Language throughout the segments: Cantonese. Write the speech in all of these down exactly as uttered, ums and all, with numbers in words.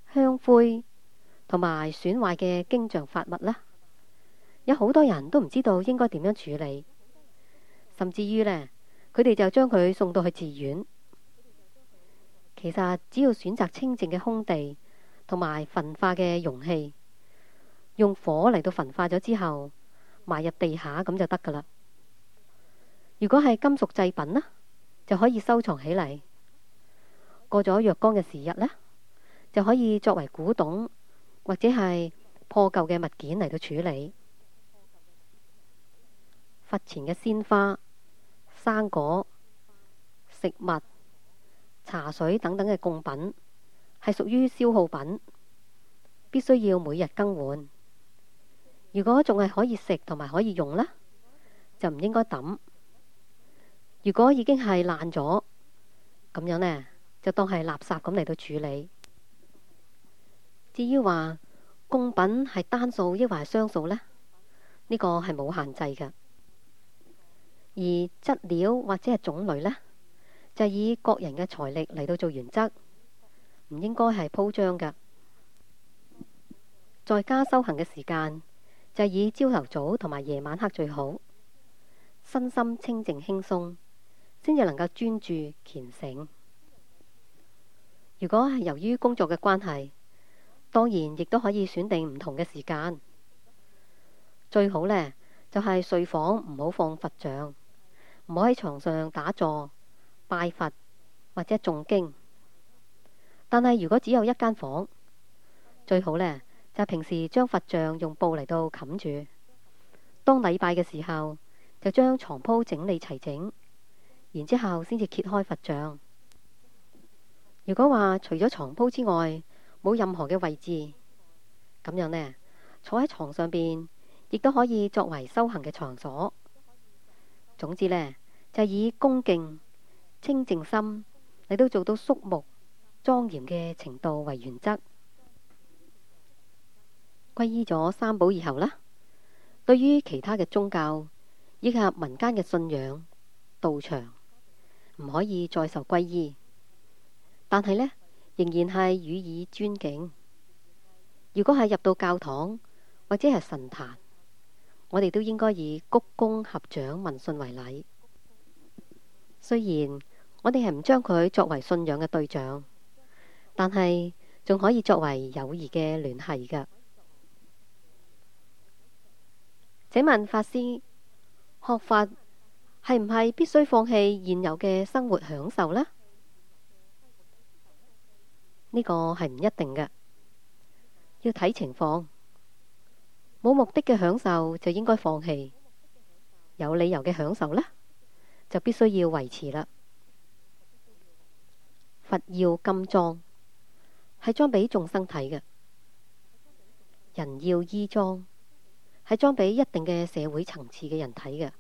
香灰同埋損壞嘅經像法物啦，有好多人都唔知道應該點樣處理，甚至於呢，佢哋就將佢送到去寺院。其實只要選擇清淨嘅空地同埋焚化嘅容器，用火嚟到焚化咗之後，埋入地下咁就得噶啦。如果係金屬製品呢，就可以收藏起嚟。過咗若干嘅時日呢，就可以作為古董或者係破舊嘅物件嚟到處理。佛前嘅鮮花、生果、食物、茶水等等嘅供品係屬於消耗品，必須要每日更換。如果仲係可以食同埋可以用呢，就唔應該抌。如果已經係爛咗，咁樣呢，就當係垃圾咁嚟到處理。至於話供品係單數抑或係雙數呢，呢個係冇限制嘅。而質料或者係種類呢，就以各人嘅財力嚟到做原則，唔應該係鋪張嘅。在家修行嘅時間就以朝頭早同埋夜晚黑最好，身心清靜輕鬆，先至能夠專注虔誠。如果係由於工作嘅關係，當然亦都可以選定唔同嘅時間。最好呢，就係睡房唔好放佛像，唔好喺床上打坐拜佛或者誦經。但係如果只有一間房，最好呢，就係平時將佛像用布嚟到冚住。當禮拜嘅時候，就將床鋪整理齊整，然之後先至揭開佛像。如果話除咗床鋪之外冇任何嘅位置，咁樣呢，坐喺床上邊亦都可以作為修行嘅場所。總之呢，就以恭敬清淨心嚟到做到肅穆莊嚴嘅程度為原則。皈依咗三寶以後啦，對於其他嘅宗教以及民間嘅信仰道場，唔可以再受皈依，但係呢，仍然係予以尊敬。如果係入到教堂或者係神壇，我哋都應該以鞠躬合掌問訊為禮。雖然我哋係唔將佢作為信仰嘅對象，但係仲可以作為友誼嘅聯繫㗎。請問法師，學佛係唔係必須放棄現有嘅生活享受呢？呢個係唔一定嘅，要睇情況。冇目的嘅享受就應該放棄，有理由嘅享受呢，就必須要維持啦。佛要金裝，係裝俾眾生睇嘅；人要衣裝，係裝俾一定嘅社會層次嘅人睇嘅。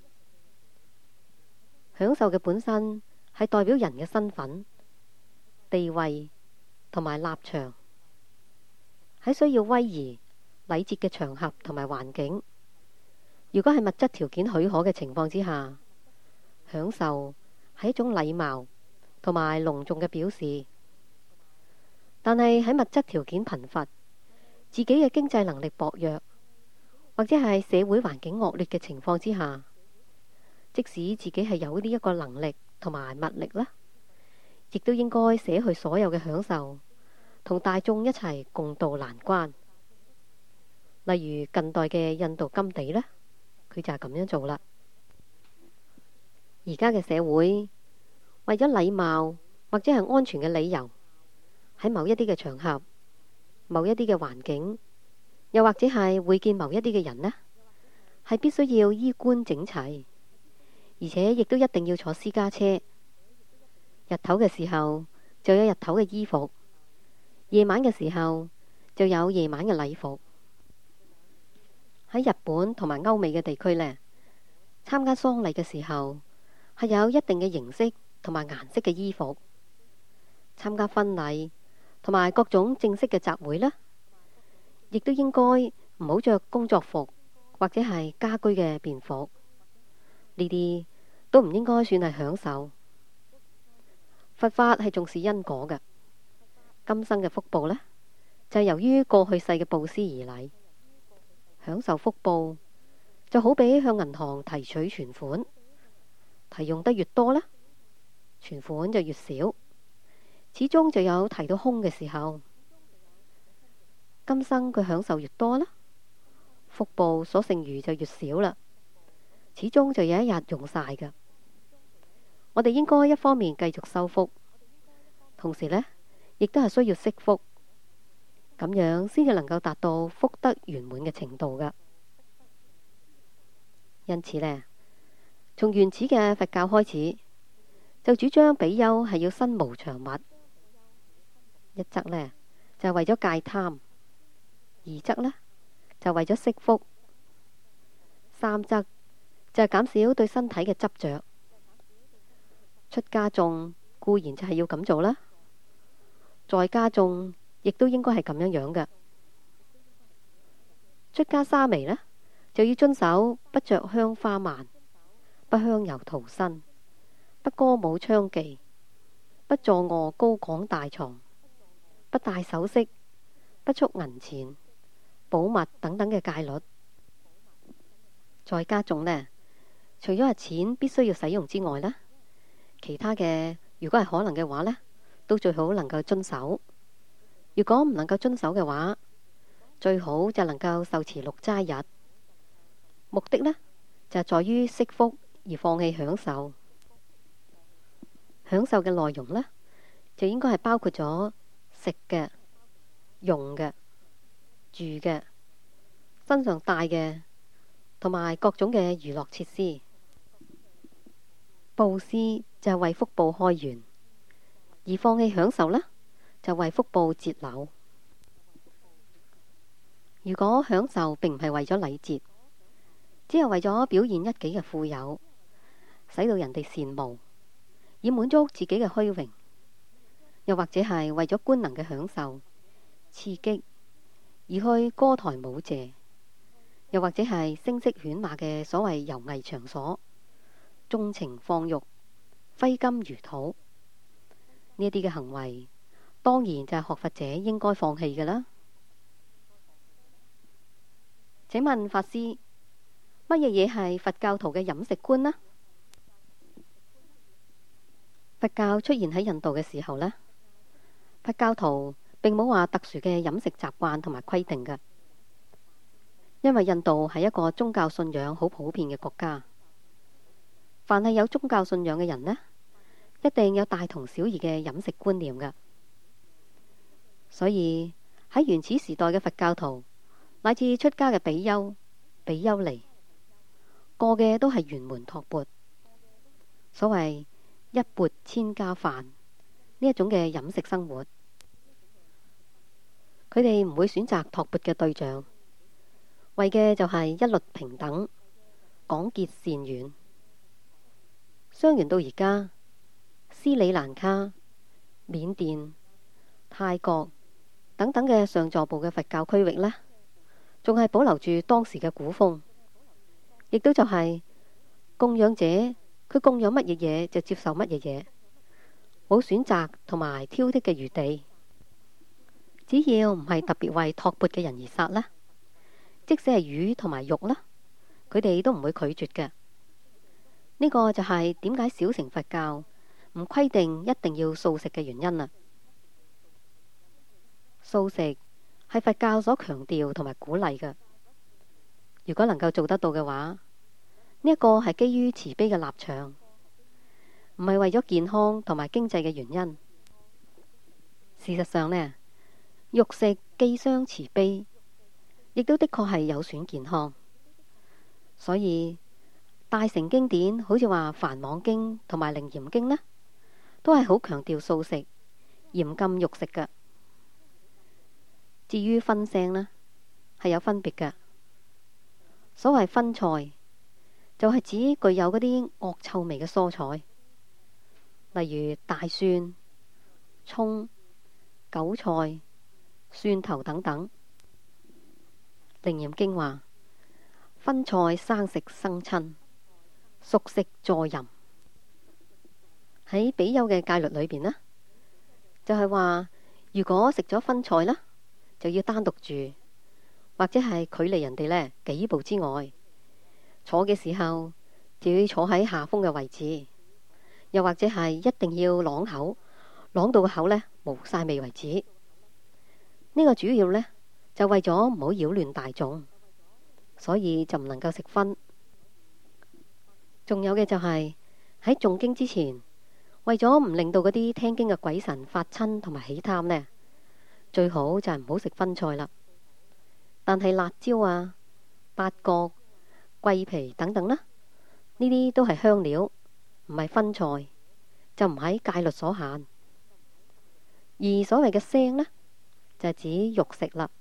享受嘅本身係代表人嘅身份、地位同埋立場，喺需要威儀、禮節嘅場合同埋環境。如果係物質條件許可嘅情況之下，享受係一種禮貌同埋隆重嘅表示。但係喺物質條件貧乏、自己嘅經濟能力薄弱，或者係社會環境惡劣嘅情況之下，即使自己係有呢一個能力同埋物力啦，亦都應該捨去所有嘅享受，同大眾一齊共度難關。例如近代嘅印度甘地呢，佢就係咁樣做啦。而家嘅社會為咗禮貌或者係安全嘅理由，喺某一啲嘅場合、某一啲嘅環境，又或者係會見某一啲嘅人呢，係必須要衣冠整齊，而且亦都一定要坐私家車。日頭嘅時候就有日頭嘅衣服，夜晚嘅時候就有夜晚嘅禮服。喺日本同埋歐美嘅地區呢，參加喪禮嘅時候係有一定嘅形式同埋顏色嘅衣服。參加婚禮同埋各種正式嘅集會呢，亦都應該唔好着工作服或者係家居嘅便服。呢啲都唔應該算係享受。佛法係重視因果嘅，今生嘅福報呢， 就係由於過去世嘅布施而嚟。享受福報就好比向銀行提取存款，提用得越多呢，存款就越少，始終就有提到空嘅時候。今生佢享受越多啦，福報所剩餘就越少啦，始終就有一日用晒㗎。我哋應該一方面繼續修福，同時呢，亦都係需要惜福，咁樣先至能夠達到福德圓滿嘅程度㗎。因此呢，從原始嘅佛教開始，就主張比丘係要身無長物。一則呢，就係為咗戒貪，二則呢，就為咗惜福，三則就係減少對身體嘅執着。出家眾固然就係要咁做啦，在家眾亦都應該係咁樣樣嘅。出家沙彌呢，就要遵守不着香花鬘，不香油塗身，不歌舞娼妓，不坐臥高廣大床，不戴首飾，不束銀錢、寶物等等嘅戒律。在家眾呢，除咗係錢必須要使用之外呢，其他嘅如果係可能嘅話呢，都最好能夠遵守。如果唔能夠遵守嘅話，最好就能夠受持六齋日。目的呢，就係在於惜福而放棄享受。享受嘅內容呢，就應該係包括咗食嘅、用嘅、住嘅、身上帶嘅，同埋各種嘅娛樂設施。布施就係為福報開源，而放棄享受呢，就為福報節流。如果享受並唔係為咗禮節，只係為咗表現一己嘅富有，使到人哋羨慕，以滿足自己嘅虛榮，又或者係為咗官能嘅享受、刺激而去歌台舞榭，又或者係聲色犬馬嘅所謂遊藝場所，縱情放慾、揮金如土，呢一啲嘅行為，當然就係學佛者應該放棄嘅啦。請問法師，乜嘢嘢係佛教徒嘅飲食觀呢？佛教出現喺印度嘅時候呢，佛教徒並冇話特殊嘅飲食習慣同埋規定嘅，因為印度係一個宗教信仰好普遍嘅國家。凡係有宗教信仰嘅人呢，一定有大同小異嘅飲食觀念㗎。所以喺原始時代嘅佛教徒，乃至出家嘅比丘、比丘尼，過嘅都係圓門托缽，所謂一缽千家飯呢一種嘅飲食生活。佢哋唔會選擇托缽嘅對象，為嘅就係一律平等、廣結善緣。相傳到而家，斯里蘭卡、緬甸、泰國等等嘅上座部嘅佛教區域呢，仲係保留住當時嘅古風，亦都就係供養者佢供養乜嘢嘢就接受乜嘢嘢，冇選擇同埋挑剔嘅餘地。只要唔係特別為托缽嘅人而殺啦，即使係魚同埋肉啦，佢哋都唔會拒絕嘅。呢個就係點解小乘佛教唔規定一定要素食嘅原因啦。素食係佛教所強調同埋鼓勵嘅。如果能夠做得到嘅話，呢一個係基於慈悲嘅立場，唔係為咗健康同埋經濟嘅原因。事實上呢，肉食既傷慈悲，亦都的確係有損健康。所以大乘經典好似話《梵網經》同埋《楞嚴經》呢，都係好強調素食，嚴禁肉食嘅。至於葷腥呢，係有分別嘅。所謂葷菜，就係指具有嗰啲惡臭味嘅蔬菜，例如大蒜、蔥、韭菜、蒜頭等等。楞嚴經話：葷菜生食生親，熟食助淫。喺比丘嘅戒律裏邊呢，就係話如果食咗葷菜啦， 就要單獨住，或者係距離人哋呢幾步之外。坐嘅時候就要坐喺下風嘅位置，又或者係一定要啷口，啷到個口呢冇晒味為止。呢、這個主要呢，就為咗唔好擾亂大眾，所以就唔能夠食葷。仲有嘅就係、是、喺誦經之前，為咗唔令到嗰啲聽經嘅鬼神發親同埋起貪呢，最好就係唔好食葷菜啦。但係辣椒啊、八角、桂皮等等啦，呢啲都係香料，唔係葷菜，就唔喺戒律所限。而所謂嘅腥呢，就係指肉食啦。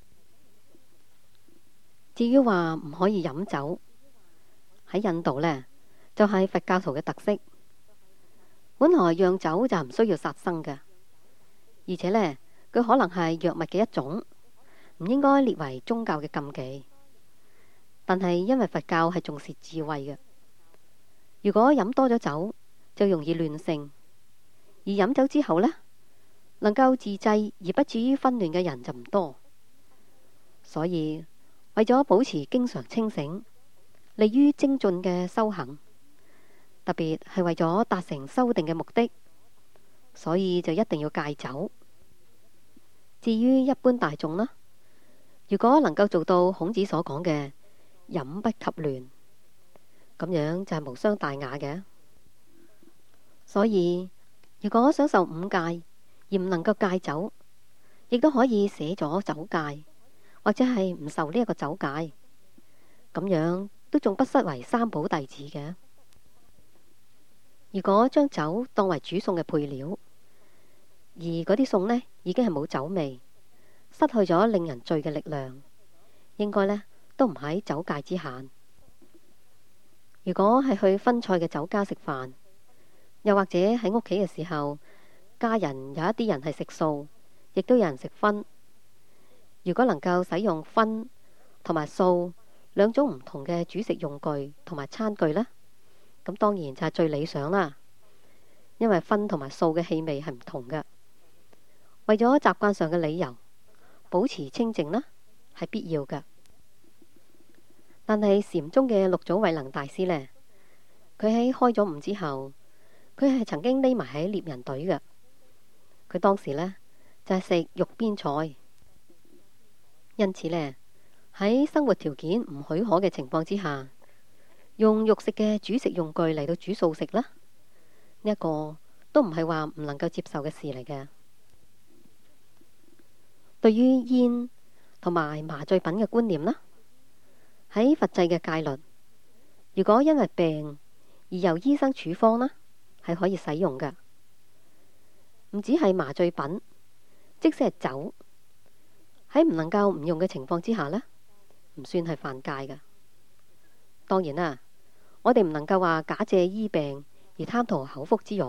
至於話唔可以飲酒，喺印度呢，就係佛教徒嘅特色。本來釀酒就唔需要殺生嘅，而且呢，佢可能係藥物嘅一種，唔應該列為宗教嘅禁忌。但係因為佛教係重視智慧嘅，如果飲多咗酒就容易亂性，而飲酒之後呢，能夠自制而不至於紛亂嘅人就唔多。所以為咗保持經常清醒，利於精進嘅修行，特別係為咗達成修定嘅目的，所以就一定要戒酒。至於一般大眾啦，如果能夠做到孔子所講嘅飲不及亂，咁樣就係無傷大雅嘅。所以如果想受五戒而唔能夠戒酒，亦都可以捨咗酒戒，或者係唔受呢一個酒戒，咁樣都仲不失為三寶弟子嘅。如果將酒當為煮餸嘅配料，而嗰啲餸呢已經係冇酒味，失去咗令人醉嘅力量，應該呢都唔喺酒戒之限。如果係去葷菜嘅酒家食飯，又或者喺屋企嘅時候，家人有一啲人係食素，亦都有人食葷。如果能夠使用葷同埋素兩種唔同嘅煮食用具同埋餐具呢，咁當然就係最理想啦。因為葷同埋素嘅氣味係唔同嘅，為咗習慣上嘅理由，保持清淨啦係必要嘅。但係禪宗嘅六祖慧能大師呢，佢喺開咗悟之後，佢係曾經匿埋喺獵人隊嘅。佢當時呢，就係食肉邊菜，因此呢，喺生活條件唔許可嘅情況之下，用肉食嘅煮食用具嚟到煮素食啦，呢一個都唔係話唔能夠接受嘅事嚟嘅。對於煙同埋麻醉品嘅觀念啦，喺佛制嘅戒律，如果因為病而由醫生處方啦，係可以使用嘅。唔止係麻醉品，即使係酒，喺唔能夠唔用嘅情況之下呢，唔算係犯戒嘅。當然啦，我哋唔能夠話假借醫病而貪圖口腹之欲。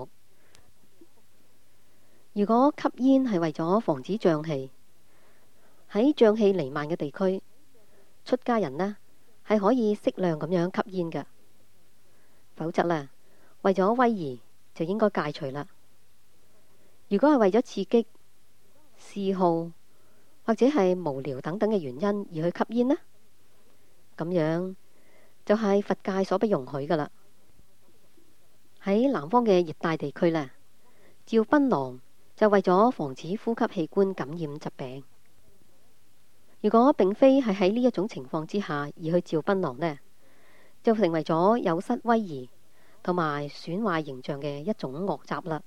如果吸煙係為咗防止瘴氣，喺瘴氣彌漫嘅地區，出家人呢係可以適量咁樣吸煙嘅。否則呢，為咗威儀就應該戒除啦。如果係為咗刺激、嗜好或者係無聊等等嘅原因而去吸煙呢，咁樣就係佛戒所不容許噶啦。喺南方嘅熱帶地區呢，照檳榔就為咗防止呼吸器官感染疾病。如果並非係喺呢一種情況之下而去照檳榔呢，就成為咗有失威儀同埋損壞形象嘅一種惡習啦。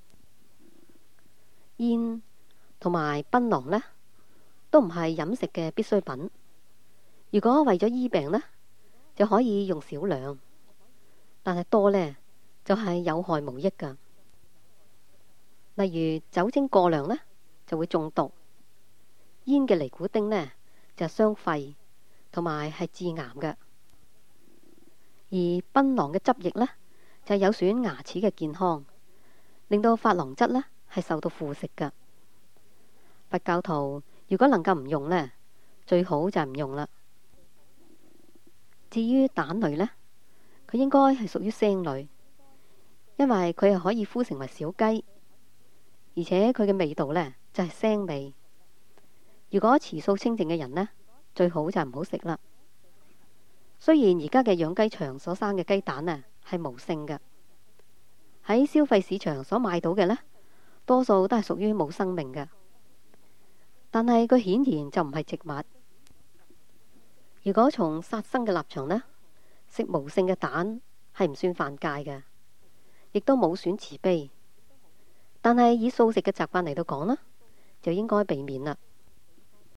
煙同埋檳榔呢，都唔係飲食嘅必需品。如果為咗醫病呢，就可以用少量，但係多呢，就係有害無益噶。例如酒精過量呢，就會中毒。煙嘅尼古丁呢，就係傷肺同埋係致癌嘅。而檳榔嘅汁液呢，就係有損牙齒嘅健康，令到珐琅質呢係受到腐蝕噶。佛教徒如果能夠唔用呢，最好就係唔用啦。至於蛋類呢，佢應該係屬於腥類，因為佢係可以孵成為小雞，而且佢嘅味道呢，就係腥味。 如果持素清淨嘅人呢，最好就唔好食啦。雖然而家嘅養雞場所生嘅雞蛋啊係無性嘅，喺消費市場所買到嘅呢，多數都係屬於冇生命嘅，但係佢顯然就唔係植物。如果從殺生嘅立場呢，食無性嘅蛋係唔算犯戒嘅，亦都冇損慈悲。但係以素食嘅習慣嚟到講呢，就應該避免啦。